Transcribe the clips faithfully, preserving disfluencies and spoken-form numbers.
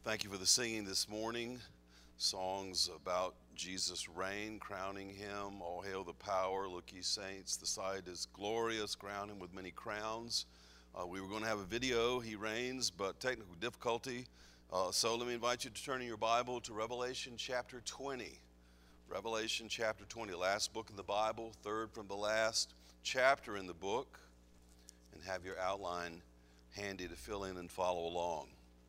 Thank you for the singing this morning. Songs about Jesus' reign, crowning him. All hail the power, look ye saints, the sight is glorious, crown him with many crowns. Uh, we were going to have a video, he reigns, but technical difficulty. Uh, so let me invite you to turn in your Bible to Revelation chapter twenty. Revelation chapter twenty, last book in the Bible, third from the last chapter in the book, and have your outline handy to fill in and follow along.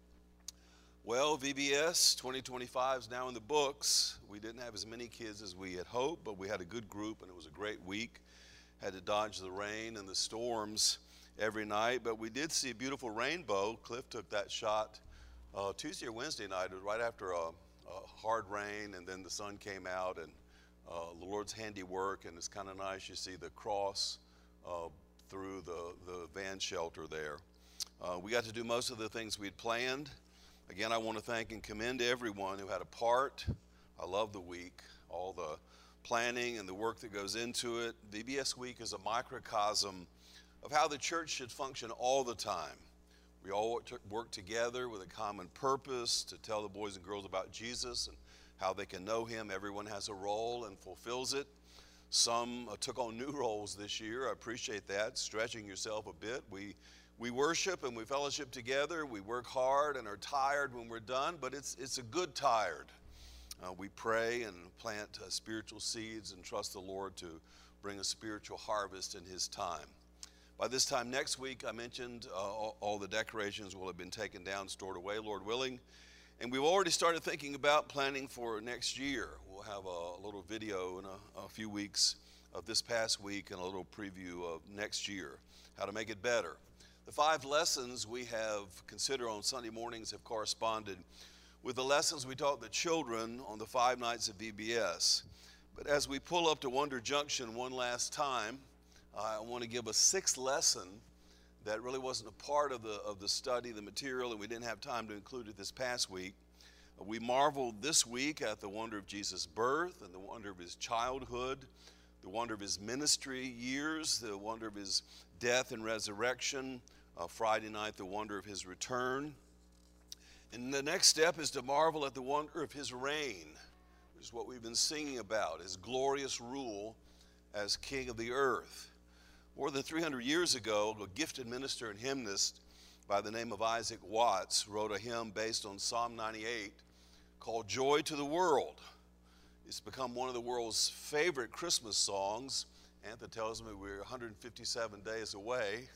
Well, V B S twenty twenty-five is now in the books. We didn't have as many kids as we had hoped, but we had a good group and it was a great week. Had to dodge the rain and the storms every night, but we did see a beautiful rainbow. Cliff took that shot uh, Tuesday or Wednesday night. It was right after a, a hard rain, and then the sun came out, and uh, the Lord's handiwork, and it's kind of nice. You see the cross uh, through the, the van shelter there. Uh, we got to do most of the things we'd planned. Again, I want to thank and commend everyone who had a part. I love the week, all the planning and the work that goes into it. V B S Week is a microcosm of how the church should function all the time. We all work together with a common purpose to tell the boys and girls about Jesus and how they can know him. Everyone has a role and fulfills it. Some uh, took on new roles this year. I appreciate that, stretching yourself a bit. We We worship and we fellowship together. We work hard and are tired when we're done, but it's, it's a good tired. Uh, we pray and plant uh, spiritual seeds and trust the Lord to bring a spiritual harvest in his time. By this time next week, I mentioned uh, all, all the decorations will have been taken down, stored away, Lord willing. And we've already started thinking about planning for next year. We'll have a, a little video in a, a few weeks of this past week and a little preview of next year, how to make it better. The five lessons we have considered on Sunday mornings have corresponded with the lessons we taught the children on the five nights of V B S. But as we pull up to Wonder Junction one last time, uh, I want to give a sixth lesson that really wasn't a part of the, of the study, the material, and we didn't have time to include it this past week. Uh, we marveled this week at the wonder of Jesus' birth and the wonder of his childhood, the wonder of his ministry years, the wonder of his death and resurrection. Uh, Friday night, the wonder of his return. And the next step is to marvel at the wonder of his reign, which is what we've been singing about, his glorious rule as king of the earth. More than three hundred years ago, a gifted minister and hymnist by the name of Isaac Watts wrote a hymn based on Psalm ninety-eight called Joy to the World. It's become one of the world's favorite Christmas songs. Antha tells me we're one hundred fifty-seven days away.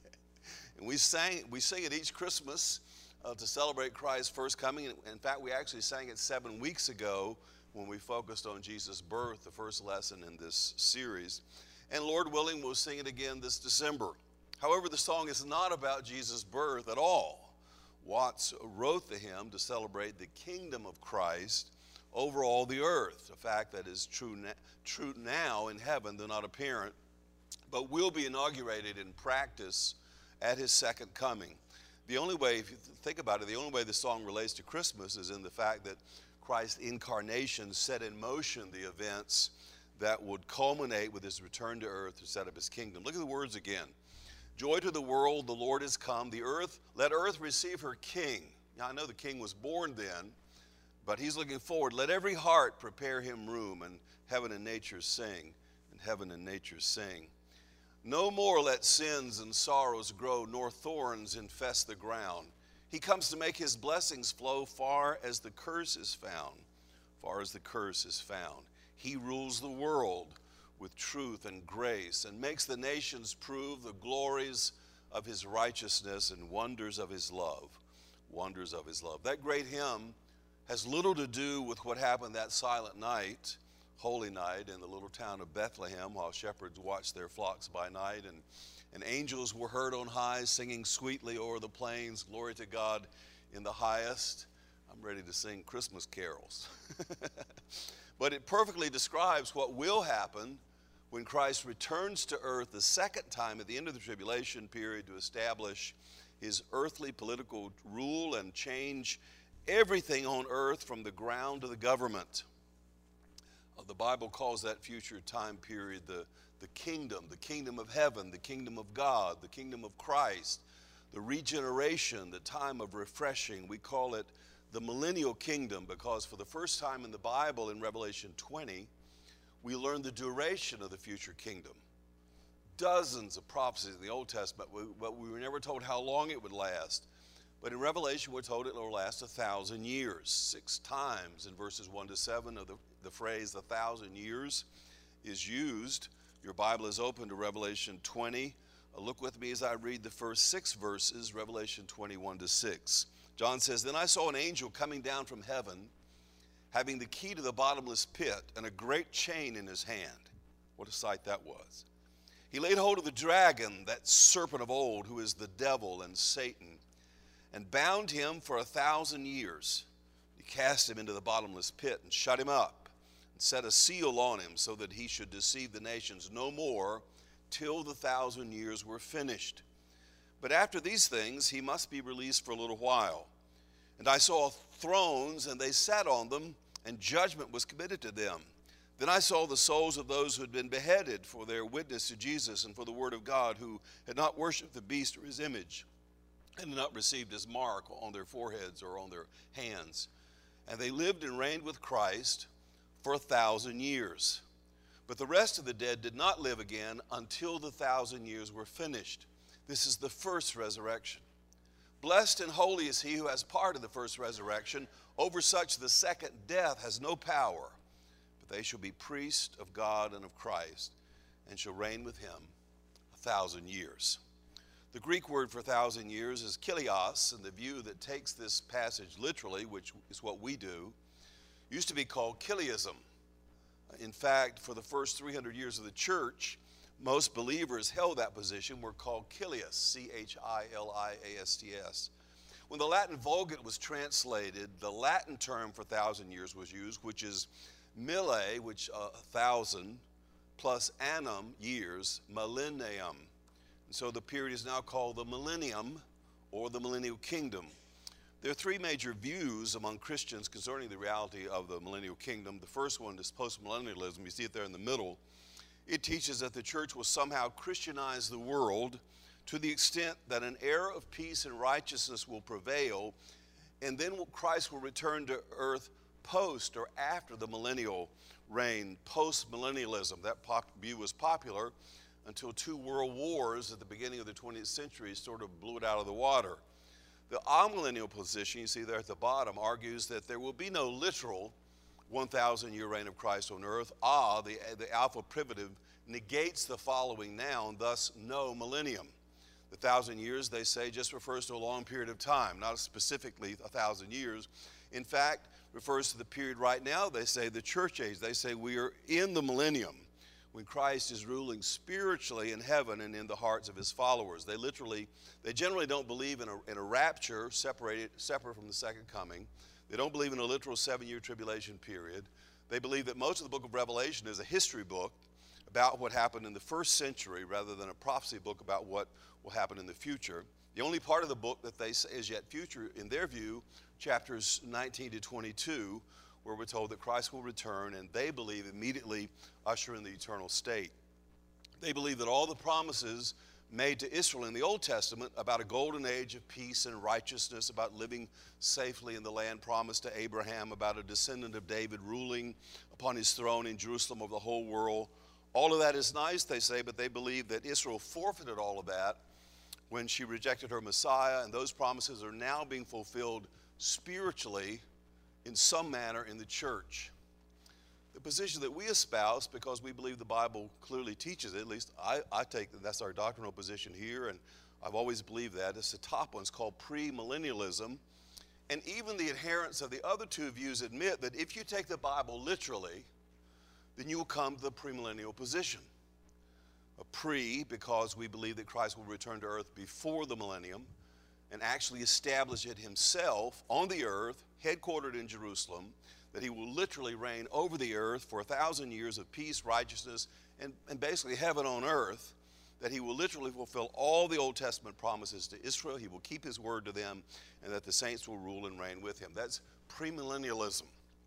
And we sang, we sing it each Christmas uh, to celebrate Christ's first coming. In fact, we actually sang it seven weeks ago when we focused on Jesus' birth, the first lesson in this series. And Lord willing, we'll sing it again this December. However, the song is not about Jesus' birth at all. Watts wrote the hymn to celebrate the kingdom of Christ over all the earth, a fact that is true, na- true now in heaven, though not apparent, but will be inaugurated in practice at his second coming. The only way, if you think about it, the only way the song relates to Christmas is in the fact that Christ's incarnation set in motion the events that would culminate with his return to earth to set up his kingdom. Look at the words again. Joy to the world, the Lord is come. The earth, let earth receive her king. Now, I know the king was born then, but he's looking forward. Let every heart prepare him room, and heaven and nature sing, and heaven and nature sing. No more let sins and sorrows grow, nor thorns infest the ground. He comes to make his blessings flow far as the curse is found, far as the curse is found. He rules the world with truth and grace, and makes the nations prove the glories of his righteousness and wonders of his love, wonders of his love. That great hymn has little to do with what happened that silent night, holy night, in the little town of Bethlehem while shepherds watched their flocks by night, and, and angels were heard on high singing sweetly o'er the plains, glory to God in the highest. I'm ready to sing Christmas carols. But it perfectly describes what will happen when Christ returns to earth the second time at the end of the tribulation period to establish his earthly political rule and change everything on earth from the ground to the government. Uh, the Bible calls that future time period the, the kingdom, the kingdom of heaven, the kingdom of God, the kingdom of Christ, the regeneration, the time of refreshing. We call it the millennial kingdom, because for the first time in the Bible, in Revelation twenty, we learn the duration of the future kingdom. Dozens of prophecies in the Old Testament, but we were never told how long it would last. But in Revelation, we're told it will last a thousand years. Six times in verses one to seven of the, the phrase a thousand years is used. Your Bible is open to Revelation twenty. Uh, look with me as I read the first six verses, Revelation twenty, one to six. John says, "Then I saw an angel coming down from heaven, having the key to the bottomless pit and a great chain in his hand." What a sight that was. "He laid hold of the dragon, that serpent of old, who is the devil and Satan, and bound him for a thousand years. He cast him into the bottomless pit and shut him up, and set a seal on him, so that he should deceive the nations no more till the thousand years were finished. But after these things he must be released for a little while. And I saw thrones, and they sat on them, and judgment was committed to them. Then I saw the souls of those who had been beheaded for their witness to Jesus and for the word of God, who had not worshipped the beast or his image, and had not received his mark on their foreheads or on their hands. And they lived and reigned with Christ for a thousand years. But the rest of the dead did not live again until the thousand years were finished." This is the first resurrection. "Blessed and holy is he who has part of the first resurrection. Over such the second death has no power. But they shall be priests of God and of Christ, and shall reign with him a thousand years." The Greek word for thousand years is kilios, and the view that takes this passage literally, which is what we do, used to be called Chiliasm. In fact, for the first three hundred years of the church, most believers held that position, were called Chilias, C H I L I A S T S. When the Latin Vulgate was translated, the Latin term for thousand years was used, which is mille, which a uh, thousand, plus annum, years, millennium. And so the period is now called the millennium, or the millennial kingdom. There are three major views among Christians concerning the reality of the millennial kingdom. The first one is postmillennialism. You see it there in the middle. It teaches that the church will somehow Christianize the world to the extent that an era of peace and righteousness will prevail, and then Christ will return to earth post or after the millennial reign, postmillennialism. That view was popular until two world wars at the beginning of the twentieth century sort of blew it out of the water. The amillennial position, you see there at the bottom, argues that there will be no literal one thousand year reign of Christ on earth. Ah, the, the alpha privative negates the following noun, thus no millennium. The thousand years, they say, just refers to a long period of time, not specifically a thousand years. In fact, refers to the period right now, they say, the church age. They say we are in the millennium, when Christ is ruling spiritually in heaven and in the hearts of his followers. They literally, they generally don't believe in a, in a rapture separated, separate from the second coming. They don't believe in a literal seven-year tribulation period. They believe that most of the book of Revelation is a history book about what happened in the first century rather than a prophecy book about what will happen in the future. The only part of the book that they say is yet future, in their view, chapters nineteen to twenty-two, where we're told that Christ will return, and they believe immediately usher in the eternal state. They believe that all the promises made to Israel in the Old Testament about a golden age of peace and righteousness, about living safely in the land promised to Abraham, about a descendant of David ruling upon his throne in Jerusalem over the whole world, all of that is nice, they say, but they believe that Israel forfeited all of that when she rejected her Messiah, and those promises are now being fulfilled spiritually in some manner in the church. The position that we espouse, because we believe the Bible clearly teaches it, at least I, I take that that's our doctrinal position here, and I've always believed that. It's the top one. It's called premillennialism. And even the adherents of the other two views admit that if you take the Bible literally, then you will come to the premillennial position. A pre, because we believe that Christ will return to earth before the millennium and actually establish it himself on the earth, headquartered in Jerusalem, that he will literally reign over the earth for a thousand years of peace, righteousness, and, and basically heaven on earth, that he will literally fulfill all the Old Testament promises to Israel. He will keep his word to them, and that the saints will rule and reign with him. That's premillennialism.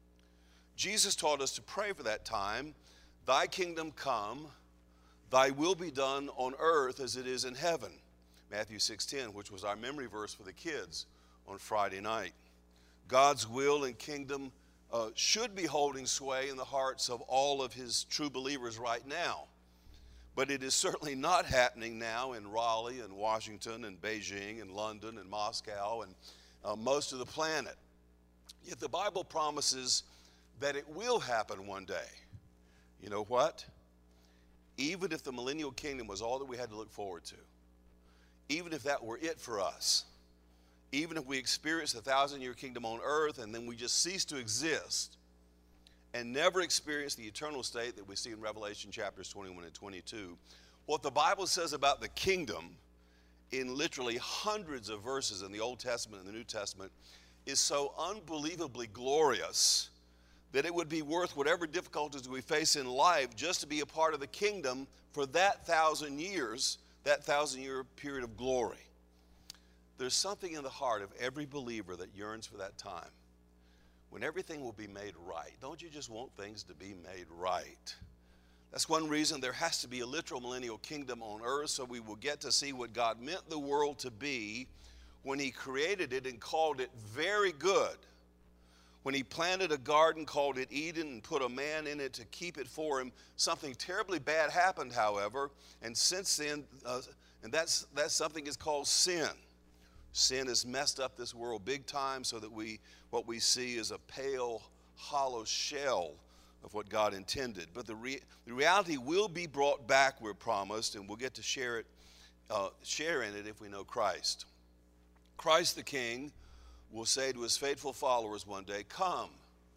Jesus taught us to pray for that time. Thy kingdom come, thy will be done on earth as it is in heaven. Matthew six ten, which was our memory verse for the kids on Friday night. God's will and kingdom uh, should be holding sway in the hearts of all of his true believers right now. But it is certainly not happening now in Raleigh and Washington and Beijing and London and Moscow and uh, most of the planet. Yet the Bible promises that it will happen one day. You know what? Even if the millennial kingdom was all that we had to look forward to, even if that were it for us, even if we experienced the thousand-year kingdom on earth and then we just cease to exist and never experience the eternal state that we see in Revelation chapters twenty-one and twenty-two, what the Bible says about the kingdom in literally hundreds of verses in the Old Testament and the New Testament is so unbelievably glorious that it would be worth whatever difficulties we face in life just to be a part of the kingdom for that thousand years, that thousand-year period of glory. There's something in the heart of every believer that yearns for that time when everything will be made right. Don't you just want things to be made right? That's one reason there has to be a literal millennial kingdom on earth, so we will get to see what God meant the world to be when he created it and called it very good. When he planted a garden, called it Eden, and put a man in it to keep it for him. Something terribly bad happened, however, and since then, uh, and that's, that's something is called sin. Sin has messed up this world big time so that we, what we see is a pale, hollow shell of what God intended. But the, re, the reality will be brought back, we're promised, and we'll get to share it, uh, share in it if we know Christ. Christ the King will say to his faithful followers one day, "Come,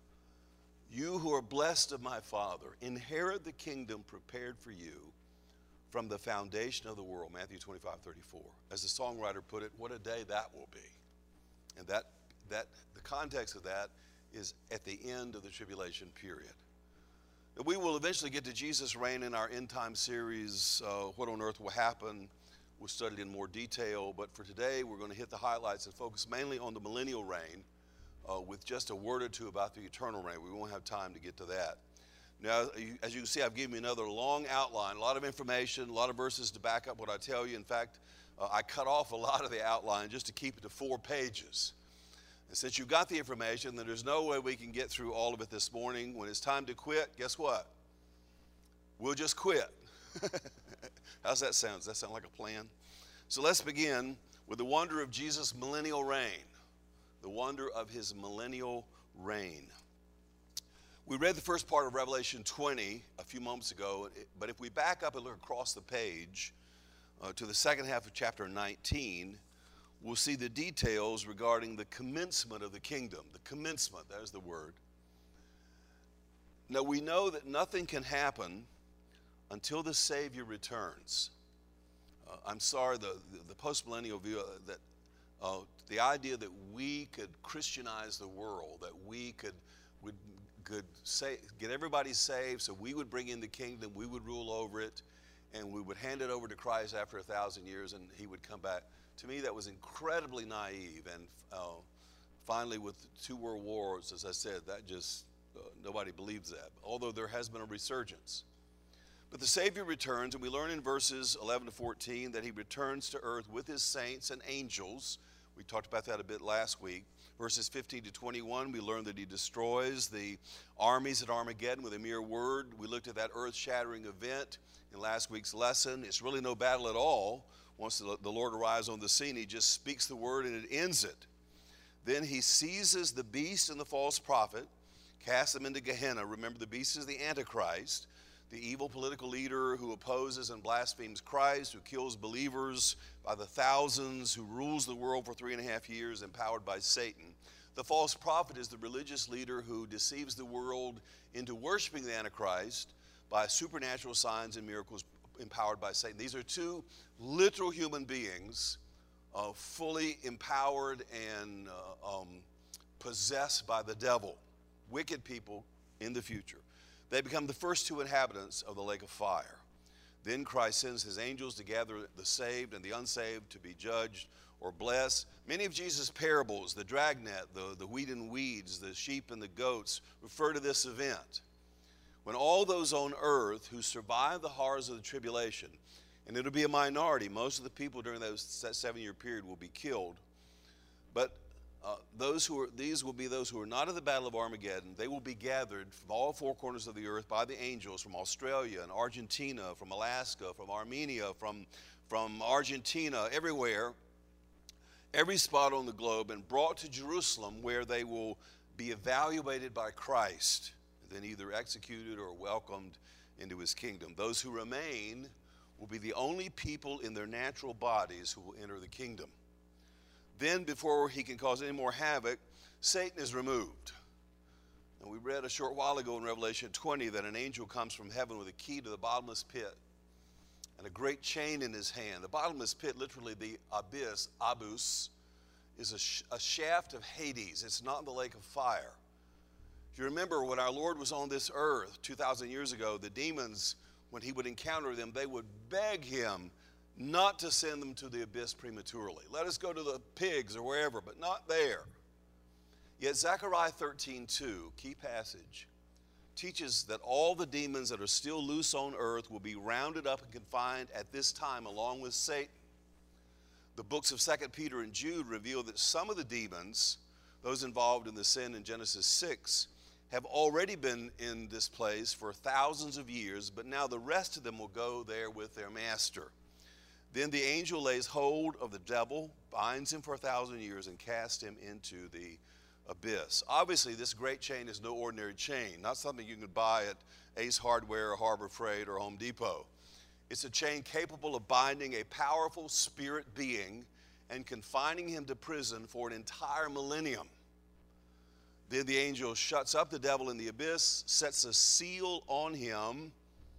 you who are blessed of my Father, inherit the kingdom prepared for you from the foundation of the world." Matthew twenty-five, thirty-four. As the songwriter put it, what a day that will be. And that, that the context of that is at the end of the tribulation period. And we will eventually get to Jesus' reign in our end time series, uh, What on Earth Will Happen. We'll study it in more detail, but for today we're going to hit the highlights and focus mainly on the millennial reign uh, with just a word or two about the eternal reign. We won't have time to get to that. Now, as you can see, I've given you another long outline, a lot of information, a lot of verses to back up what I tell you. In fact, uh, I cut off a lot of the outline just to keep it to four pages. And since you've got the information, then there's no way we can get through all of it this morning. When it's time to quit, guess what? We'll just quit. How's that sound? Does that sound like a plan? So let's begin with the wonder of Jesus' millennial reign. The wonder of his millennial reign. We read the first part of Revelation twenty a few moments ago, but if we back up and look across the page uh, to the second half of chapter nineteen, we'll see the details regarding the commencement of the kingdom. The commencement, there's the word. Now we know that nothing can happen until the Savior returns. Uh, I'm sorry, the, the, the post-millennial view uh, that uh, the idea that we could Christianize the world, that we could, would, could say, get everybody saved so we would bring in the kingdom, we would rule over it, and we would hand it over to Christ after a thousand years and he would come back. To me, that was incredibly naive. And uh, finally, with two world wars, as I said, that just, uh, nobody believes that, although there has been a resurgence. But the Savior returns, and we learn in verses eleven to fourteen that he returns to earth with his saints and angels. We talked about that a bit last week. Verses fifteen to twenty-one, we learn that he destroys the armies at Armageddon with a mere word. We looked at that earth-shattering event in last week's lesson. It's really no battle at all. Once the Lord arrives on the scene, he just speaks the word and it ends it. Then he seizes the beast and the false prophet, casts them into Gehenna. Remember, the beast is the Antichrist, the evil political leader who opposes and blasphemes Christ, who kills believers by the thousands, who rules the world for three and a half years, empowered by Satan. The false prophet is the religious leader who deceives the world into worshiping the Antichrist by supernatural signs and miracles empowered by Satan. These are two literal human beings, uh, fully empowered and uh, um, possessed by the devil, wicked people in the future. They become the first two inhabitants of the lake of fire. Then Christ sends his angels to gather the saved and the unsaved to be judged or blessed. Many of Jesus' parables, the dragnet, the, the wheat and weeds, the sheep and the goats, refer to this event. When all those on earth who survive the horrors of the tribulation, and it'll be a minority, most of the people during those, that seven-year period will be killed, but uh, those who are, these will be those who are not at the Battle of Armageddon. They will be gathered from all four corners of the earth by the angels from Australia and Argentina, from Alaska, from Armenia, from, from Argentina, everywhere, every spot on the globe, and brought to Jerusalem, where they will be evaluated by Christ, and then either executed or welcomed into his kingdom. Those who remain will be the only people in their natural bodies who will enter the kingdom. Then, before he can cause any more havoc, Satan is removed. And we read a short while ago in Revelation twenty that an angel comes from heaven with a key to the bottomless pit and a great chain in his hand. The bottomless pit, literally the abyss, abus, is a, sh a shaft of Hades. It's not in the lake of fire. If you remember, when our Lord was on this earth two thousand years ago, the demons, when he would encounter them, they would beg him not to send them to the abyss prematurely. Let us go to the pigs or wherever, but not there. Yet Zechariah thirteen two, key passage, teaches that all the demons that are still loose on earth will be rounded up and confined at this time along with Satan. The books of Second Peter and Jude reveal that some of the demons, those involved in the sin in Genesis six, have already been in this place for thousands of years, but now the rest of them will go there with their master. Then the angel lays hold of the devil, binds him for a thousand years, and casts him into the abyss. Obviously, this great chain is no ordinary chain, not something you can buy at Ace Hardware or Harbor Freight or Home Depot. It's a chain capable of binding a powerful spirit being and confining him to prison for an entire millennium. Then the angel shuts up the devil in the abyss, sets a seal on him,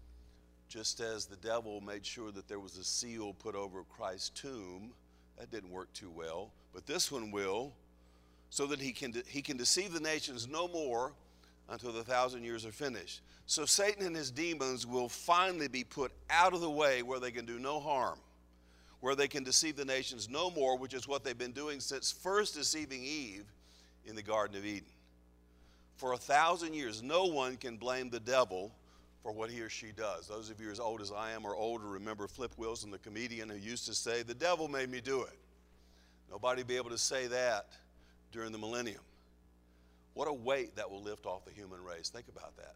just as the devil made sure that there was a seal put over Christ's tomb. That didn't work too well, but this one will, so that he can, he can deceive the nations no more until the thousand years are finished. So Satan and his demons will finally be put out of the way where they can do no harm, where they can deceive the nations no more, which is what they've been doing since first deceiving Eve in the Garden of Eden. For a thousand years, no one can blame the devil for what he or she does. Those of you as old as I am or older remember Flip Wilson, the comedian, who used to say, "The devil made me do it." Nobody will be able to say that during the millennium. What a weight that will lift off the human race. Think about that.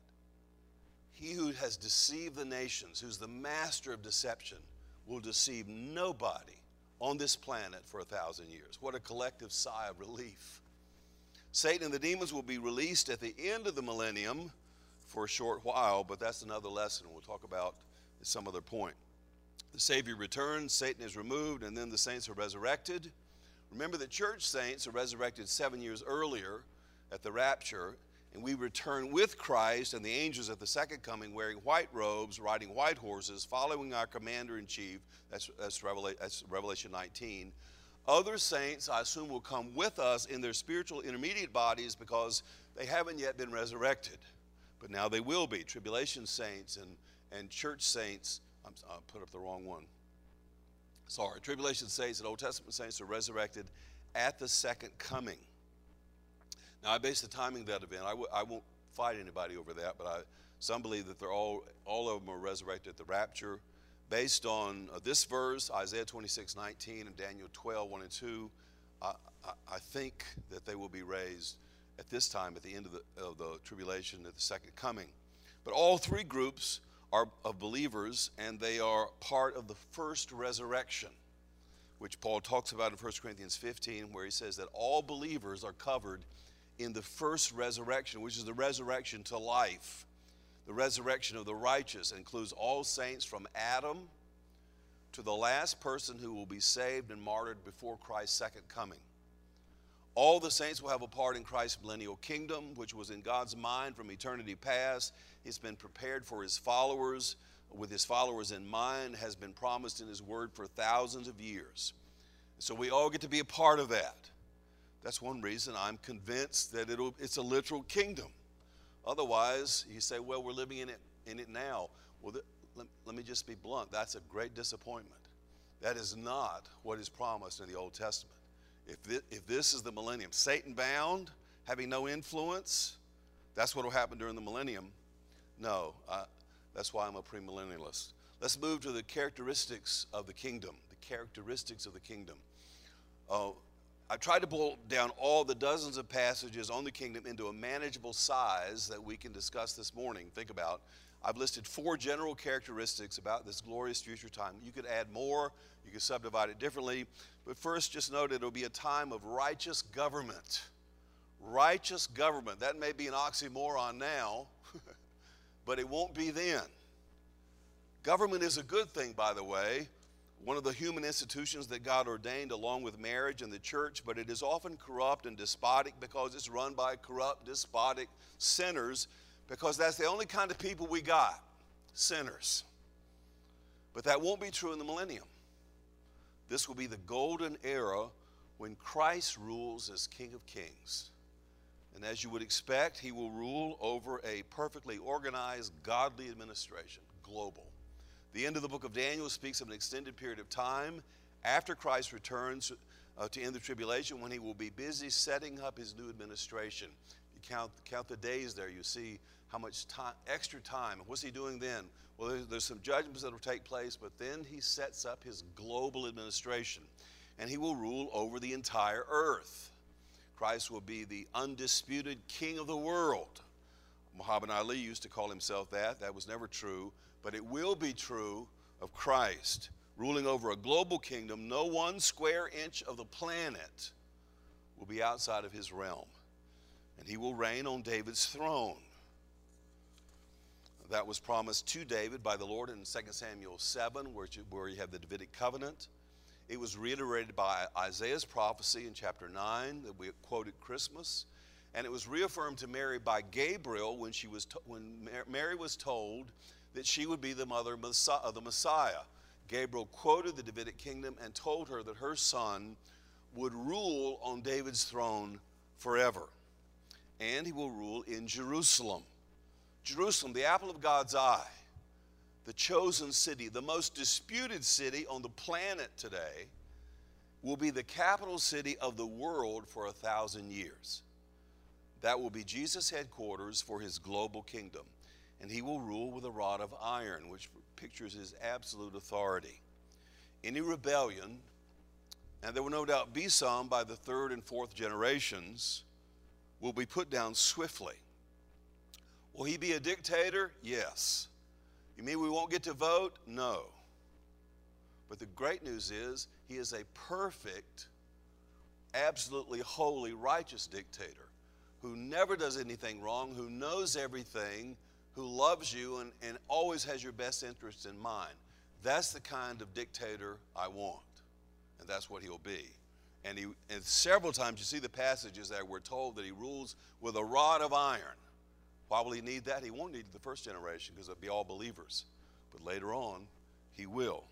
He who has deceived the nations, who's the master of deception, will deceive nobody on this planet for a thousand years. What a collective sigh of relief. Satan and the demons will be released at the end of the millennium for a short while, but that's another lesson we'll talk about at some other point. The Savior returns, Satan is removed, and then the saints are resurrected. Remember that church saints are resurrected seven years earlier at the rapture, and we return with Christ and the angels at the second coming wearing white robes, riding white horses, following our commander-in-chief. That's, that's, Revelation, that's Revelation nineteen. Other saints, I assume, will come with us in their spiritual intermediate bodies because they haven't yet been resurrected. But now they will be. Tribulation saints and, and church saints. I'm, I put up the wrong one. Sorry. Tribulation saints and Old Testament saints are resurrected at the second coming. Now, I base the timing of that event. I, w I won't fight anybody over that, but I, some believe that they're all, all of them are resurrected at the rapture. Based on uh, this verse, Isaiah twenty-six nineteen and Daniel twelve one and two, I, I, I think that they will be raised at this time, at the end of the, of the tribulation, at the second coming. But all three groups are of believers, and they are part of the first resurrection, which Paul talks about in First Corinthians fifteen, where he says that all believers are covered in the first resurrection, which is the resurrection to life. The resurrection of the righteous includes all saints from Adam to the last person who will be saved and martyred before Christ's second coming. All the saints will have a part in Christ's millennial kingdom, which was in God's mind from eternity past. It's been prepared for his followers, with his followers in mind, has been promised in his word for thousands of years. So we all get to be a part of that. That's one reason I'm convinced that it'll, it's a literal kingdom. Otherwise, you say, well, we're living in it, in it now. Well, th let, let me just be blunt. That's a great disappointment. That is not what is promised in the Old Testament. If this, if this is the millennium, Satan bound, having no influence, that's what will happen during the millennium. No, uh, that's why I'm a premillennialist. Let's move to the characteristics of the kingdom, the characteristics of the kingdom. Uh, I've tried to boil down all the dozens of passages on the kingdom into a manageable size that we can discuss this morning. Think about, I've listed four general characteristics about this glorious future time. You could add more, you could subdivide it differently, but first just note it'll be a time of righteous government. Righteous government. That may be an oxymoron now, but it won't be then. Government is a good thing, by the way. One of the human institutions that God ordained along with marriage and the church, but it is often corrupt and despotic because it's run by corrupt, despotic sinners, because that's the only kind of people we got, sinners. But that won't be true in the millennium. This will be the golden era when Christ rules as King of Kings. And as you would expect, he will rule over a perfectly organized, godly administration, global. The end of the book of Daniel speaks of an extended period of time after Christ returns uh, to end the tribulation, when he will be busy setting up his new administration. You count, count the days there, you see how much time, extra time. What's he doing then? Well, there's, there's some judgments that will take place, but then he sets up his global administration, and he will rule over the entire earth. Christ will be the undisputed king of the world. Muhammad Ali used to call himself that. That was never true. But it will be true of Christ, ruling over a global kingdom. No one square inch of the planet will be outside of his realm. And he will reign on David's throne. That was promised to David by the Lord in Second Samuel seven, where you, where you have the Davidic covenant. It was reiterated by Isaiah's prophecy in chapter nine that we quoted Christmas. And it was reaffirmed to Mary by Gabriel when, she was when Mary was told that she would be the mother of the Messiah. Gabriel quoted the Davidic kingdom and told her that her son would rule on David's throne forever. And he will rule in Jerusalem. Jerusalem, the apple of God's eye, the chosen city, the most disputed city on the planet today, will be the capital city of the world for a thousand years. That will be Jesus' headquarters for his global kingdom. And he will rule with a rod of iron, which pictures his absolute authority. Any rebellion, and there will no doubt be some by the third and fourth generations, will be put down swiftly. Will he be a dictator? Yes. You mean we won't get to vote? No. But the great news is he is a perfect, absolutely holy, righteous dictator who never does anything wrong, who knows everything, who loves you and, and always has your best interests in mind. That's the kind of dictator I want, and that's what he'll be. And, he, and several times you see the passages there, we're told that he rules with a rod of iron. Why will he need that? He won't need it the first generation because it'll be all believers. But later on, he will.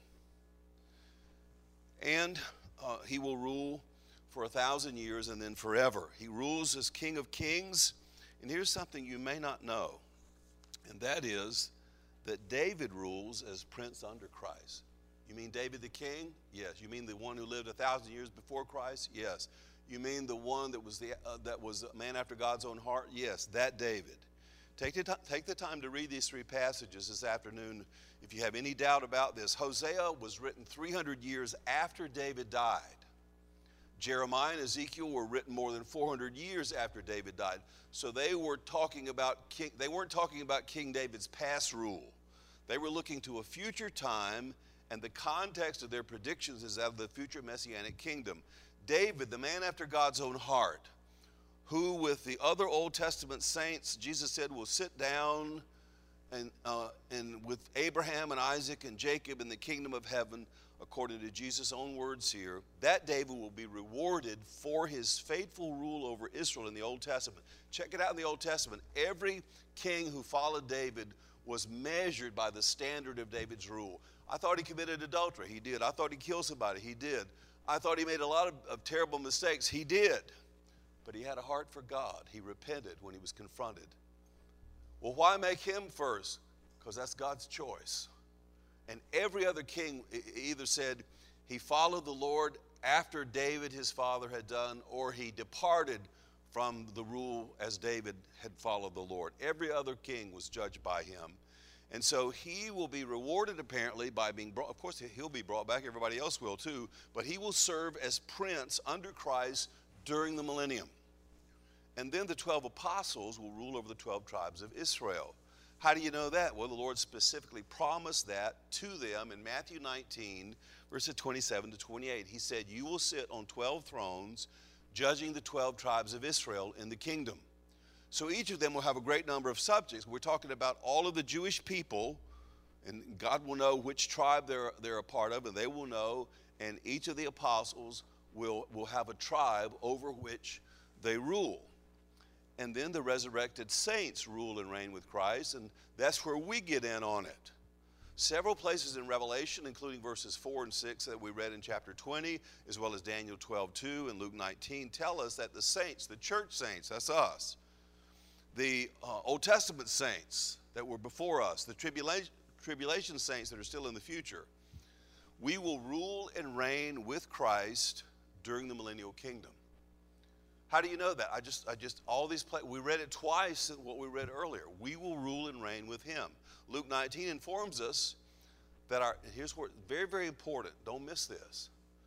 And uh, he will rule for a thousand years and then forever. He rules as King of Kings. And here's something you may not know. And that is that David rules as prince under Christ. You mean David the king? Yes. You mean the one who lived a thousand years before Christ? Yes. You mean the one that was the uh, that was a man after God's own heart? Yes, that David. Take the, take the time to read these three passages this afternoon if you have any doubt about this. Hosea was written three hundred years after David died. Jeremiah and Ezekiel were written more than four hundred years after David died. So they were talking about King, they weren't talking about King David's past rule. They were looking to a future time, and the context of their predictions is that of the future Messianic kingdom. David, the man after God's own heart, who with the other Old Testament saints, Jesus said, will sit down and, uh, and with Abraham and Isaac and Jacob in the kingdom of heaven, according to Jesus' own words here, that David will be rewarded for his faithful rule over Israel in the Old Testament. Check it out in the Old Testament. Every king who followed David was measured by the standard of David's rule. I thought he committed adultery. He did. I thought he killed somebody. He did. I thought he made a lot of, of terrible mistakes. He did. But he had a heart for God. He repented when he was confronted. Well, why make him first? Because that's God's choice. And every other king either said he followed the Lord after David, his father, had done, or he departed from the rule as David had followed the Lord. Every other king was judged by him. And so he will be rewarded apparently by being brought, of course he'll be brought back, everybody else will too, but he will serve as prince under Christ during the millennium. And then the twelve apostles will rule over the twelve tribes of Israel. How do you know that? Well, the Lord specifically promised that to them in Matthew nineteen, verses twenty-seven to twenty-eight. He said, you will sit on twelve thrones, judging the twelve tribes of Israel in the kingdom. So each of them will have a great number of subjects. We're talking about all of the Jewish people, and God will know which tribe they're, they're a part of, and they will know, and each of the apostles will, will have a tribe over which they rule. And then the resurrected saints rule and reign with Christ, and that's where we get in on it. Several places in Revelation, including verses four and six that we read in chapter twenty, as well as Daniel twelve two and Luke nineteen, tell us that the saints, the church saints, that's us, the uh, Old Testament saints that were before us, the tribulation, tribulation saints that are still in the future, we will rule and reign with Christ during the millennial kingdom. How do you know that? I just, I just, all these, we read it twice in what we read earlier. We will rule and reign with him. Luke nineteen informs us that our, here's where, very, very important, don't miss this.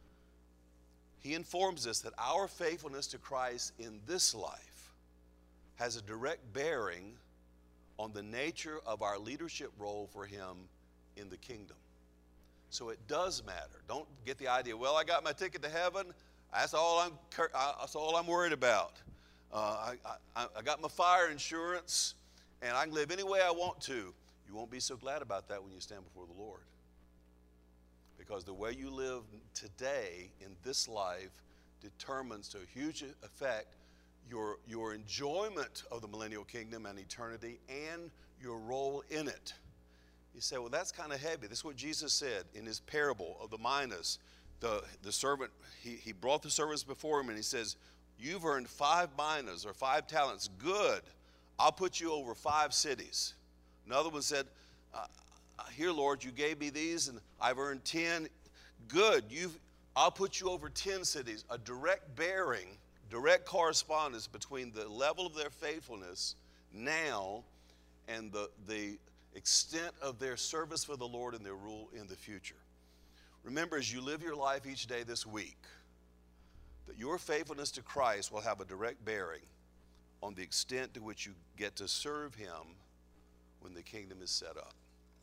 He informs us that our faithfulness to Christ in this life has a direct bearing on the nature of our leadership role for him in the kingdom. So it does matter. Don't get the idea, well, I got my ticket to heaven, that's all I'm, that's all I'm worried about. Uh, I, I, I got my fire insurance, and I can live any way I want to. You won't be so glad about that when you stand before the Lord. Because the way you live today in this life determines to a huge effect your, your enjoyment of the millennial kingdom and eternity and your role in it. You say, well, that's kind of heavy. This is what Jesus said in his parable of the minas. The, the servant, he, he brought the servants before him and he says, you've earned five minas or five talents. Good. I'll put you over five cities. Another one said, uh, here, Lord, you gave me these and I've earned ten. Good. You've, I'll put you over ten cities. A direct bearing, direct correspondence between the level of their faithfulness now and the, the extent of their service for the Lord and their rule in the future. Remember, as you live your life each day this week, that your faithfulness to Christ will have a direct bearing on the extent to which you get to serve him when the kingdom is set up.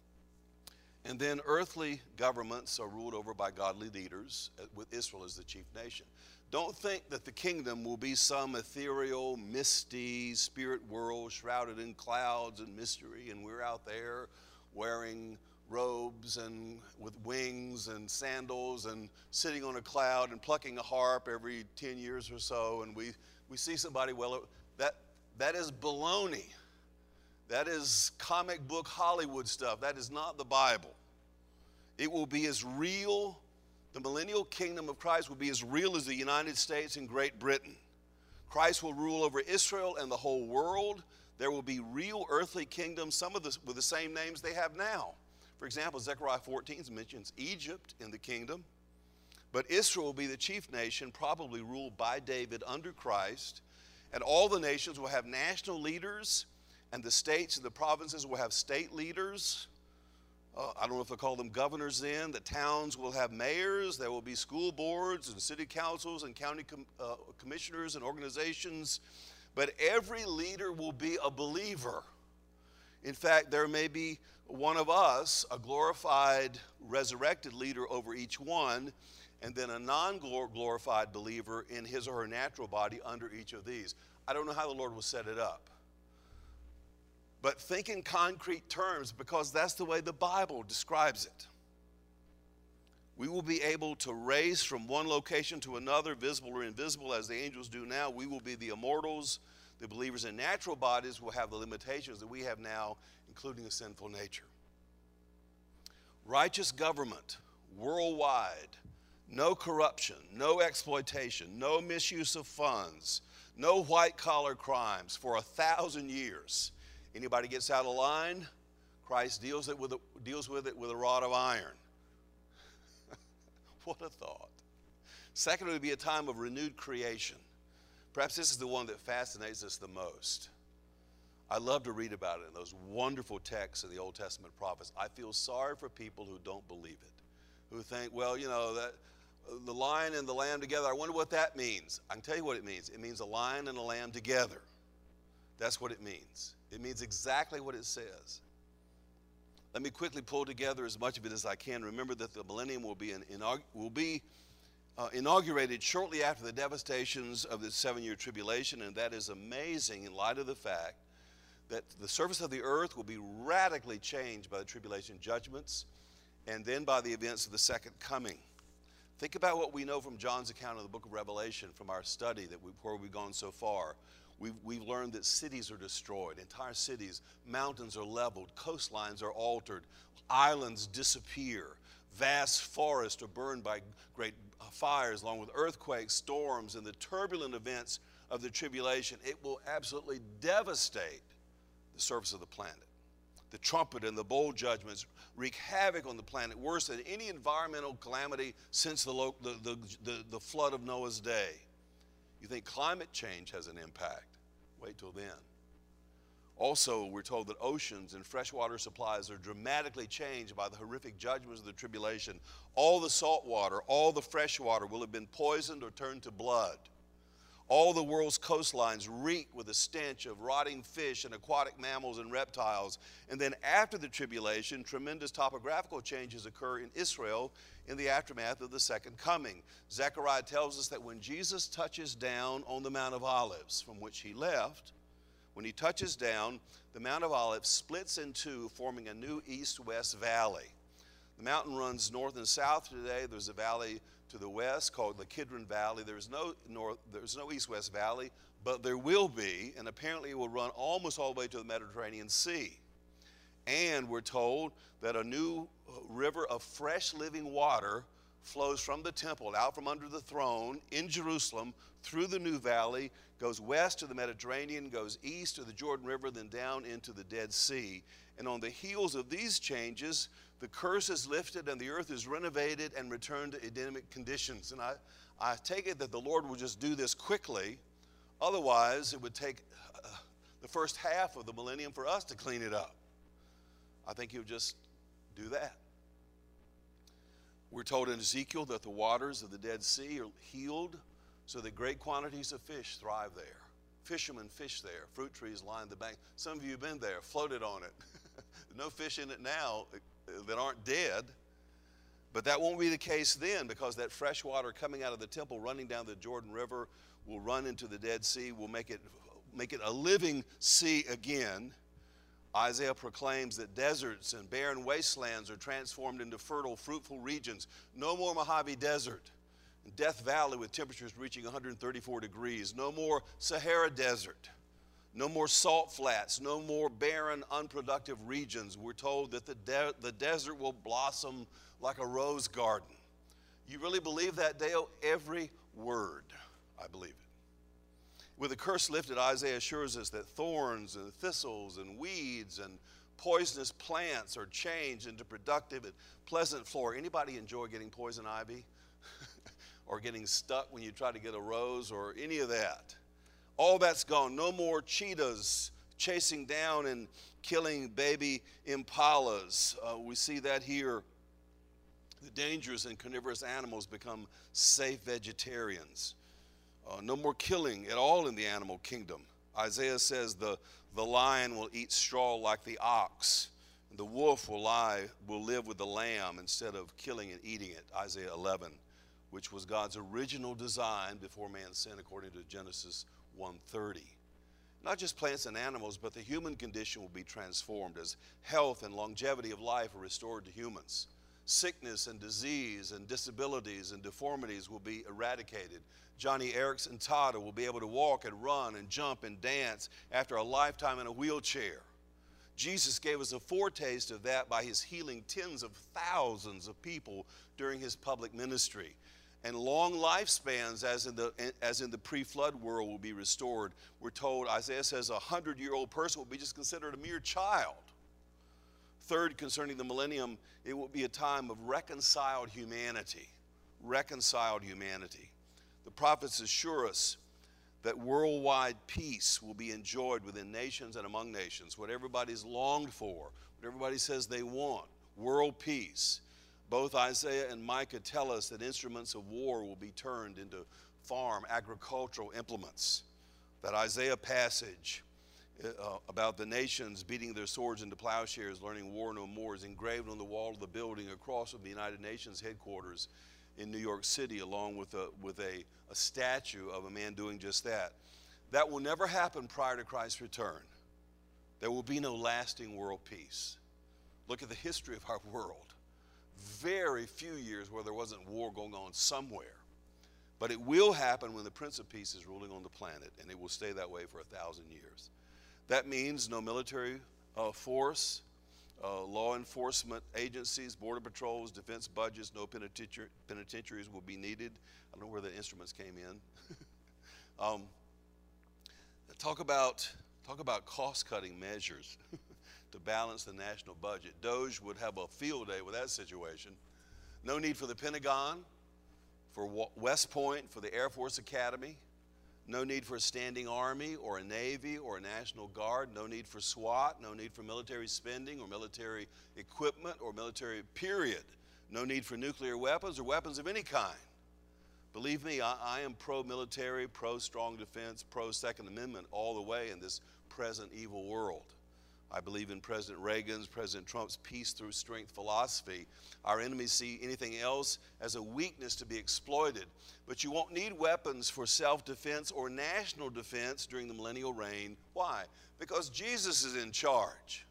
And then earthly governments are ruled over by godly leaders, with Israel as the chief nation. Don't think that the kingdom will be some ethereal, misty spirit world shrouded in clouds and mystery, and we're out there wearing robes and with wings and sandals and sitting on a cloud and plucking a harp every ten years or so, and we, we see somebody, well, that, that is baloney. That is comic book Hollywood stuff. That is not the Bible. It will be as real, the millennial kingdom of Christ will be as real as the United States and Great Britain. Christ will rule over Israel and the whole world. There will be real earthly kingdoms, some of the, with the same names they have now. For example, Zechariah fourteen mentions Egypt in the kingdom, but Israel will be the chief nation, probably ruled by David under Christ, and all the nations will have national leaders, and the states and the provinces will have state leaders. Uh, I don't know if they call them governors then. The towns will have mayors. There will be school boards and city councils and county com uh, commissioners and organizations. But every leader will be a believer. In fact, there may be one of us, a glorified, resurrected leader over each one, and then a non-glorified believer in his or her natural body under each of these. I don't know how the Lord will set it up. But think in concrete terms, because that's the way the Bible describes it. We will be able to race from one location to another, visible or invisible, as the angels do now. We will be the immortals. The believers in natural bodies will have the limitations that we have now, including a sinful nature. Righteous government worldwide, no corruption, no exploitation, no misuse of funds, no white-collar crimes for a thousand years. Anybody gets out of line, Christ deals, it with a, deals with it with a rod of iron. What a thought. Second, it would be a time of renewed creation. Perhaps this is the one that fascinates us the most. I love to read about it in those wonderful texts of the Old Testament prophets. I feel sorry for people who don't believe it, who think, well, you know, that uh, the lion and the lamb together, I wonder what that means. I can tell you what it means. It means a lion and a lamb together. That's what it means. It means exactly what it says. Let me quickly pull together as much of it as I can. Remember that the millennium will be, an, will be uh, inaugurated shortly after the devastations of the seven-year tribulation, and that is amazing in light of the fact that the surface of the earth will be radically changed by the tribulation judgments and then by the events of the second coming. Think about what we know from John's account of the book of Revelation, from our study that we, where we've gone so far. We've, we've learned that cities are destroyed, entire cities, mountains are leveled, coastlines are altered, islands disappear, vast forests are burned by great fires, along with earthquakes, storms, and the turbulent events of the tribulation. It will absolutely devastate the surface of the planet. The trumpet and the bowl judgments wreak havoc on the planet, worse than any environmental calamity since the, lo the, the, the, the flood of Noah's day. You think climate change has an impact? Wait till then. Also, we're told that oceans and freshwater supplies are dramatically changed by the horrific judgments of the tribulation. All the salt water, all the fresh water will have been poisoned or turned to blood. All the world's coastlines reek with the stench of rotting fish and aquatic mammals and reptiles. And then after the tribulation, tremendous topographical changes occur in Israel in the aftermath of the second coming. Zechariah tells us that when Jesus touches down on the Mount of Olives, from which he left, when he touches down, the Mount of Olives splits in two, forming a new east-west valley. The mountain runs north and south today. There's a valley to the west called the Kidron Valley. There's no north, there's no east-west valley, but there will be, and apparently it will run almost all the way to the Mediterranean Sea. And we're told that a new river of fresh living water flows from the temple, out from under the throne in Jerusalem, through the new valley, goes west to the Mediterranean, goes east to the Jordan River, then down into the Dead Sea. And on the heels of these changes, the curse is lifted and the earth is renovated and returned to Edenic conditions. And I, I take it that the Lord will just do this quickly. Otherwise, it would take uh, the first half of the millennium for us to clean it up. I think he'll just do that. We're told in Ezekiel that the waters of the Dead Sea are healed so that great quantities of fish thrive there. Fishermen fish there. Fruit trees line the bank. Some of you have been there, floated on it. No fish in it now that aren't dead. But that won't be the case then, because that fresh water coming out of the temple, running down the Jordan River, will run into the Dead Sea, will make it, make it a living sea again. Isaiah proclaims that deserts and barren wastelands are transformed into fertile, fruitful regions. No more Mojave Desert, Death Valley with temperatures reaching one hundred thirty-four degrees. No more Sahara Desert. No more salt flats. No more barren, unproductive regions. We're told that the, de the desert will blossom like a rose garden. You really believe that, Dale? Every word, I believe it. With the curse lifted, Isaiah assures us that thorns and thistles and weeds and poisonous plants are changed into productive and pleasant flora. Anybody enjoy getting poison ivy? Or getting stuck when you try to get a rose or any of that? All that's gone. No more cheetahs chasing down and killing baby impalas. Uh, we see that here. The dangerous and carnivorous animals become safe vegetarians. Uh, no more killing at all in the animal kingdom. Isaiah says the, the lion will eat straw like the ox. And the wolf will, lie, will live with the lamb instead of killing and eating it. Isaiah eleven, which was God's original design before man sinned, according to Genesis one thirty. Not just plants and animals, but the human condition will be transformed as health and longevity of life are restored to humans. Sickness and disease and disabilities and deformities will be eradicated. Johnny Erickson Tada will be able to walk and run and jump and dance after a lifetime in a wheelchair. Jesus gave us a foretaste of that by his healing tens of thousands of people during his public ministry. And long lifespans, as in the, as in the pre-flood world, will be restored. We're told, Isaiah says, a hundred-year-old person will be just considered a mere child. Third, concerning the millennium, it will be a time of reconciled humanity. Reconciled humanity. The prophets assure us that worldwide peace will be enjoyed within nations and among nations, what everybody's longed for, what everybody says they want, world peace. Both Isaiah and Micah tell us that instruments of war will be turned into farm agricultural implements. That Isaiah passage uh, about the nations beating their swords into plowshares, learning war no more, is engraved on the wall of the building across from the United Nations headquarters in New York City, along with a, with a, a statue of a man doing just that. That will never happen prior to Christ's return. There will be no lasting world peace. Look at the history of our world. Very few years where there wasn't war going on somewhere. But it will happen when the Prince of Peace is ruling on the planet, and it will stay that way for a thousand years. That means no military uh, force, uh, law enforcement agencies, border patrols, defense budgets, no penitentiary, penitentiaries will be needed. I don't know where the instruments came in. um, talk about, talk about cost-cutting measures to balance the national budget. Doge would have a field day with that situation. No need for the Pentagon, for West Point, for the Air Force Academy. No need for a standing army or a Navy or a National Guard. No need for SWAT. No need for military spending or military equipment or military period. No need for nuclear weapons or weapons of any kind. Believe me, I, I am pro-military, pro-strong defense, pro-Second Amendment all the way in this present evil world. I believe in President Reagan's, President Trump's peace through strength philosophy. Our enemies see anything else as a weakness to be exploited. But you won't need weapons for self-defense or national defense during the millennial reign. Why? Because Jesus is in charge.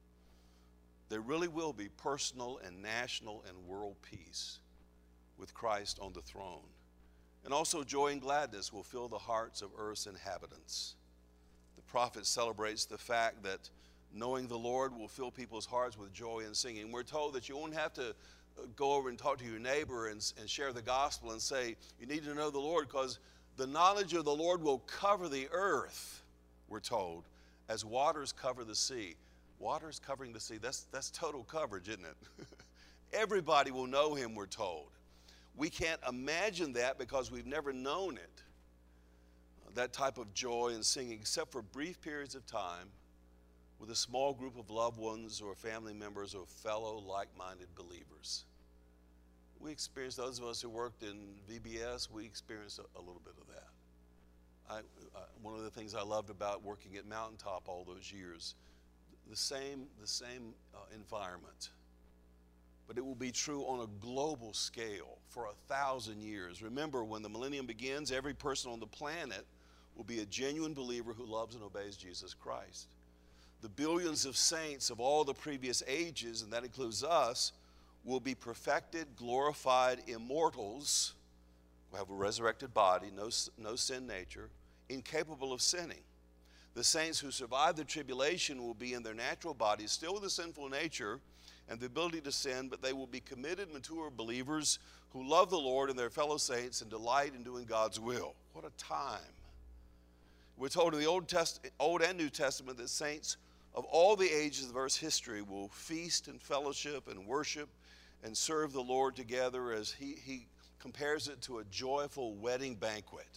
There really will be personal and national and world peace with Christ on the throne. And also joy and gladness will fill the hearts of earth's inhabitants. The prophet celebrates the fact that knowing the Lord will fill people's hearts with joy and singing. We're told that you won't have to go over and talk to your neighbor and, and share the gospel and say, you need to know the Lord, because the knowledge of the Lord will cover the earth, we're told, as waters cover the sea. Waters covering the sea, that's, that's total coverage, isn't it? Everybody will know him, we're told. We can't imagine that because we've never known it, that type of joy and singing, except for brief periods of time with a small group of loved ones or family members or fellow like-minded believers. We experienced, those of us who worked in V B S, we experienced a, a little bit of that. I, uh, one of the things I loved about working at Mountaintop all those years, the same, the same uh, environment. But it will be true on a global scale for a thousand years. Remember, when the millennium begins, every person on the planet will be a genuine believer who loves and obeys Jesus Christ. The billions of saints of all the previous ages, and that includes us, will be perfected, glorified immortals who have a resurrected body, no, no sin nature, incapable of sinning. The saints who survive the tribulation will be in their natural bodies, still with a sinful nature and the ability to sin, but they will be committed, mature believers who love the Lord and their fellow saints and delight in doing God's will. What a time. We're told in the Old, Test- Old and New Testament that saints of all the ages of Earth's history will feast and fellowship and worship and serve the Lord together, as he, he compares it to a joyful wedding banquet.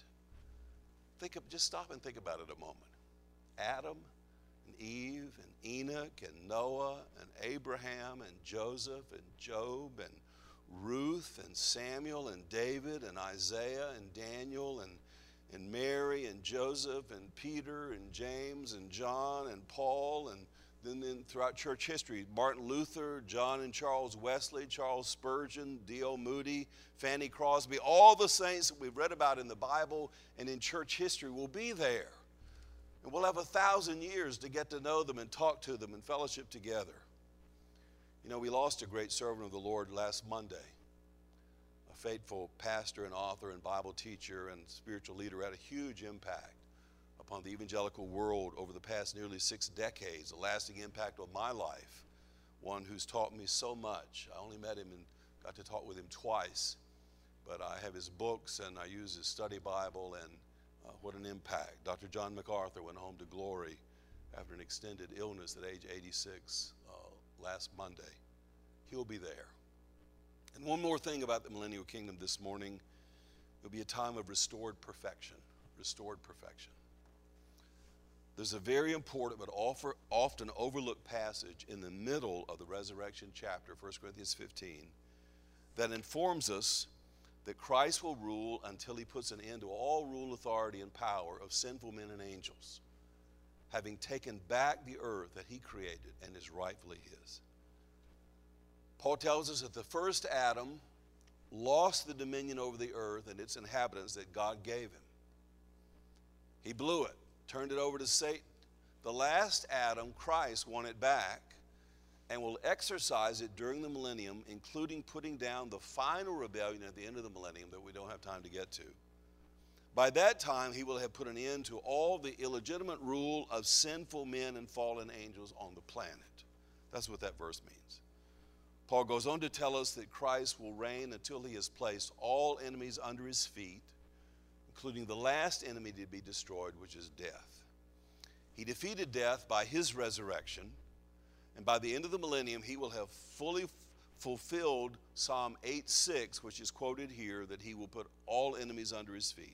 Think of, just stop and think about it a moment. Adam and Eve and Enoch and Noah and Abraham and Joseph and Job and Ruth and Samuel and David and Isaiah and Daniel and and Mary and Joseph and Peter and James and John and Paul, and then, then throughout church history, Martin Luther, John and Charles Wesley, Charles Spurgeon, D L Moody, Fanny Crosby, all the saints that we've read about in the Bible and in church history will be there. And we'll have a thousand years to get to know them and talk to them and fellowship together. You know, we lost a great servant of the Lord last Monday. A faithful pastor and author and Bible teacher and spiritual leader, had a huge impact upon the evangelical world over the past nearly six decades, a lasting impact on my life, one who's taught me so much. I only met him and got to talk with him twice, but I have his books and I use his study Bible, and uh, what an impact. Doctor John MacArthur went home to glory after an extended illness at age eighty-six uh, last Monday. He'll be there. And one more thing about the millennial kingdom this morning, it'll be a time of restored perfection. restored perfection. There's a very important but often overlooked passage in the middle of the resurrection chapter, First Corinthians fifteen, that informs us that Christ will rule until he puts an end to all rule, authority, and power of sinful men and angels, having taken back the earth that he created and is rightfully his. Paul tells us that the first Adam lost the dominion over the earth and its inhabitants that God gave him. He blew it, turned it over to Satan. The last Adam, Christ, won it back and will exercise it during the millennium, including putting down the final rebellion at the end of the millennium that we don't have time to get to. By that time, he will have put an end to all the illegitimate rule of sinful men and fallen angels on the planet. That's what that verse means. Paul goes on to tell us that Christ will reign until he has placed all enemies under his feet, including the last enemy to be destroyed, which is death. He defeated death by his resurrection, and by the end of the millennium, he will have fully fulfilled Psalm eight six, which is quoted here, that he will put all enemies under his feet.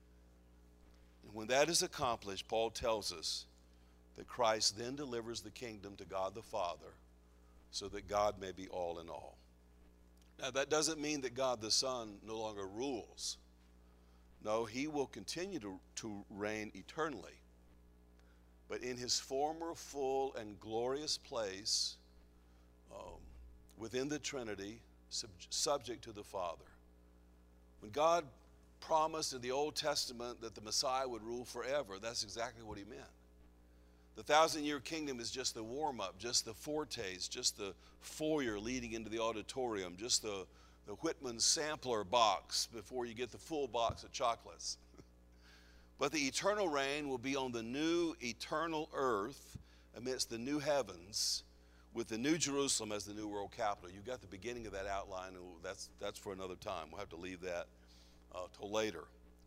And when that is accomplished, Paul tells us that Christ then delivers the kingdom to God the Father so that God may be all in all. Now, that doesn't mean that God the Son no longer rules. No, he will continue to, to reign eternally. But in his former full and glorious place um, within the Trinity, sub- subject to the Father. When God promised in the Old Testament that the Messiah would rule forever, that's exactly what he meant. The thousand-year kingdom is just the warm-up, just the foretaste, just the foyer leading into the auditorium, just the, the Whitman sampler box before you get the full box of chocolates. But the eternal reign will be on the new eternal earth amidst the new heavens with the New Jerusalem as the new world capital. You've got the beginning of that outline, and that's, that's for another time. We'll have to leave that uh, till later.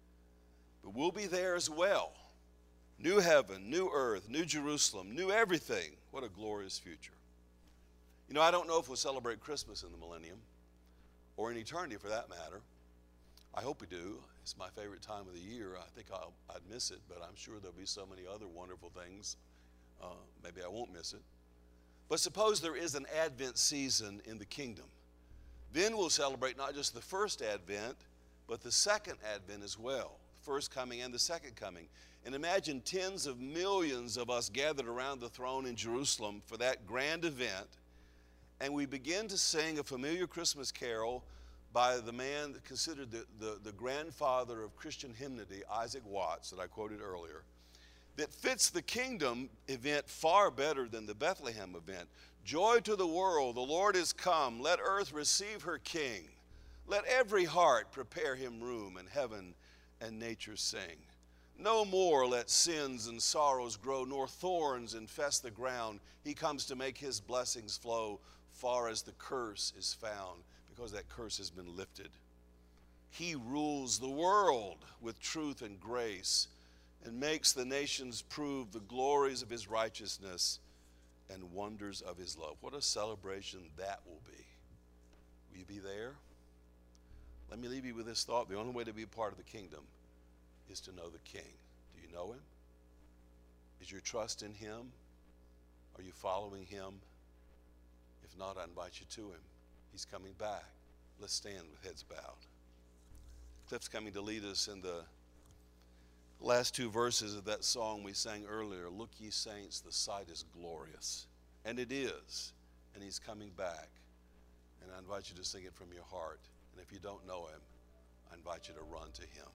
But we'll be there as well. New heaven, new earth, new Jerusalem, new everything. What a glorious future. You know, I don't know if we'll celebrate Christmas in the millennium or in eternity for that matter. I hope we do. It's my favorite time of the year. I think I'll, I'd miss it, but I'm sure there'll be so many other wonderful things. Uh, maybe I won't miss it. But suppose there is an Advent season in the kingdom. Then we'll celebrate not just the first Advent, but the second Advent as well. The first coming and the second coming. And imagine tens of millions of us gathered around the throne in Jerusalem for that grand event. And we begin to sing a familiar Christmas carol by the man considered the, the, the grandfather of Christian hymnody, Isaac Watts, that I quoted earlier, that fits the kingdom event far better than the Bethlehem event. Joy to the world, the Lord is come. Let earth receive her King. Let every heart prepare him room, and heaven and nature sing. No more let sins and sorrows grow, nor thorns infest the ground. He comes to make his blessings flow far as the curse is found, because that curse has been lifted. He rules the world with truth and grace and makes the nations prove the glories of his righteousness and wonders of his love. What a celebration that will be. Will you be there? Let me leave you with this thought. The only way to be a part of the kingdom is to know the King. Do you know him? Is your trust in him? Are you following him? If not, I invite you to him. He's coming back. Let's stand with heads bowed. Cliff's coming to lead us in the last two verses of that song we sang earlier. Look, ye saints, the sight is glorious. And it is. And he's coming back. And I invite you to sing it from your heart. And if you don't know him, I invite you to run to him.